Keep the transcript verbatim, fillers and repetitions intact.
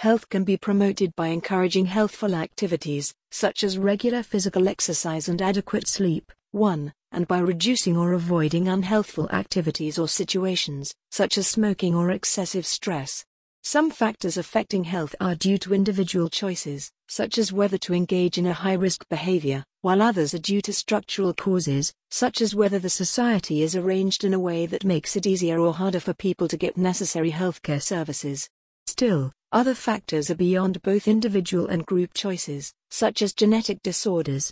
Health can be promoted by encouraging healthful activities, such as regular physical exercise and adequate sleep. one. And by reducing or avoiding unhealthful activities or situations, such as smoking or excessive stress. Some factors affecting health are due to individual choices, such as whether to engage in a high-risk behavior, while others are due to structural causes, such as whether the society is arranged in a way that makes it easier or harder for people to get necessary healthcare services. Still, other factors are beyond both individual and group choices, such as genetic disorders,